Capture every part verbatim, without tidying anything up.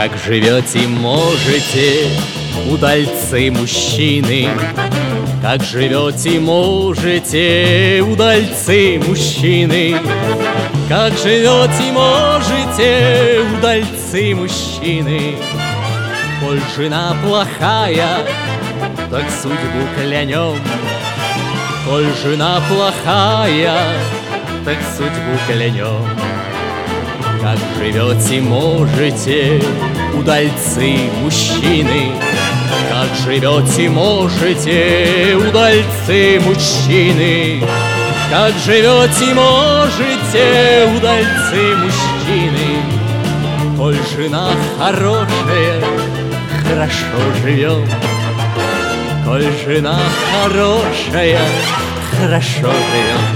Как живете, можете, удальцы мужчины? Как живете, можете, удальцы мужчины? Как живете, можете, удальцы мужчины? Коль жена плохая, так судьбу клянем. Коль жена плохая, так судьбу клянем. Как живете, можете, удальцы мужчины? Как живете, можете, удальцы мужчины? Как живете, можете, удальцы мужчины? Коль жена хорошая, хорошо живем. Коль жена хорошая, хорошо живем.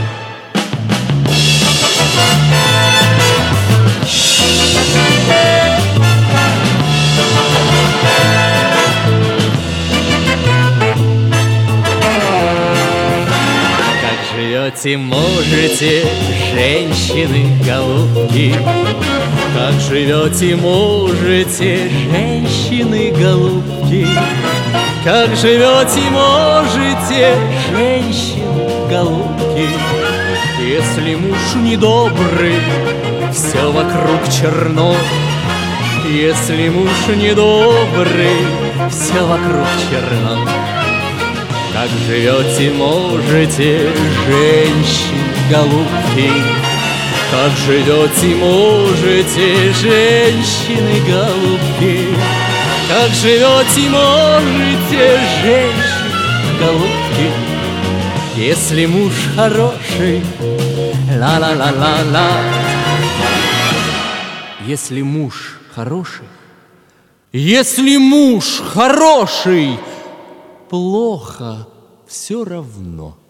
Живете, можете, женщины, голубки? Как живете, можете, женщины, голубки? Как живете, можете, женщины, голубки? Если муж недобрый, все вокруг черно. Если муж недобрый, все вокруг черно. Как живете, можете, женщины, голубки? Как живете, можете, женщины, голубки? Как живете, можете, женщины, голубки? Если муж хороший, ла-ла-ла-ла-ла. Если муж хороший, если муж хороший, плохо все равно.